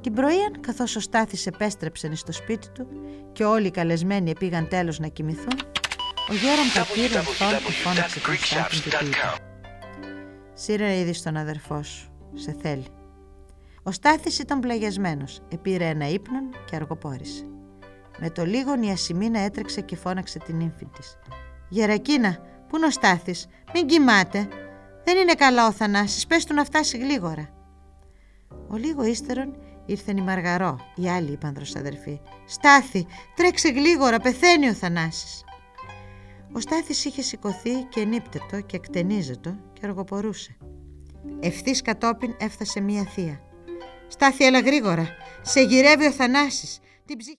Την πρωίαν, καθώς ο Στάθης επέστρεψε στο σπίτι του και όλοι οι καλεσμένοι πήγαν τέλος να κοιμηθούν, ο Γέρον Πατήρ ορθόν και φώναξε τον Στάθη και του είπε: «Σύρε να είδεις τον αδερφό σου, σε θέλει». Ο Στάθης ήταν πλαγιασμένος, επήρε ένα ύπνον και αργοπόρησε. Με το λίγον η Ασημίνα έτρεξε και φώναξε την ύμφη της: «Γερακίνα, πού είναι ο Στάθης, μην κοιμάται. Δεν είναι καλά ο Θανάσης, πες του να φτάσει γλίγορα». Ο λίγο ύστερον ήρθεν η Μαργαρό, η άλλη υπανδρος αδερφή. «Στάθη, τρέξε γλίγορα, πεθαίνει ο Θανάσης». Ο Στάθης είχε σηκωθεί και ενύπτετο και εκτενίζετο και αργοπορούσε. Ευθύς κατόπιν έφτασε μία θεία. «Στάθη, έλα γρήγορα, σε γυρεύει ο Θανάσης».